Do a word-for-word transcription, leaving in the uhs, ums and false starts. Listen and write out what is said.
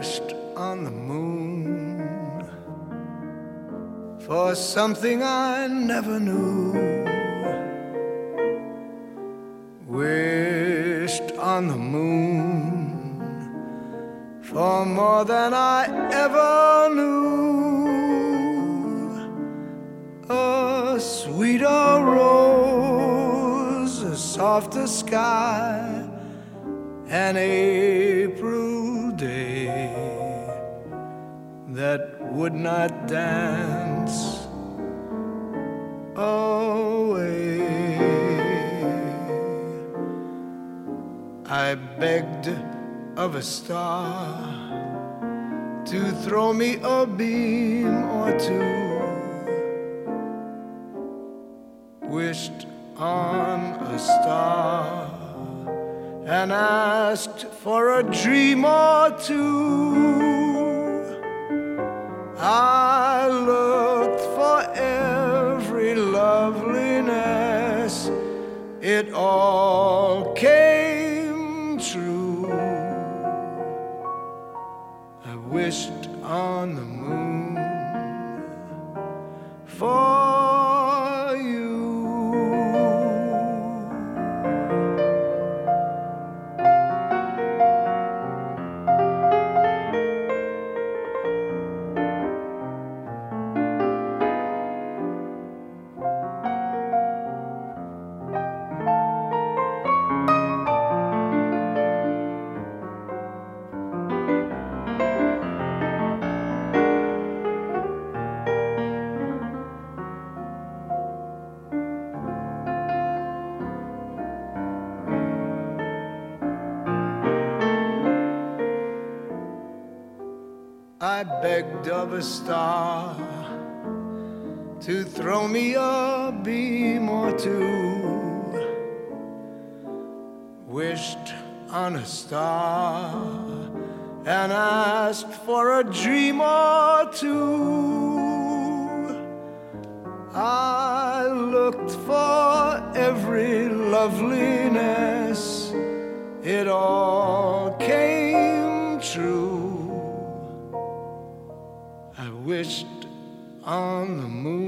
wished on the moon for something I never knew. Wished on the moon for more than I ever knew. A sweeter rose, a softer sky, an April day that would not dance away. I begged of a star to throw me a beam or two. Wished on a star and asked for a dream or two. I looked for every loveliness, it all came true. I wished on the moon for you. I begged of a star to throw me a beam or two. Wished on a star and asked for a dream or two. I looked for every loveliness, it all came true. I wished on the moon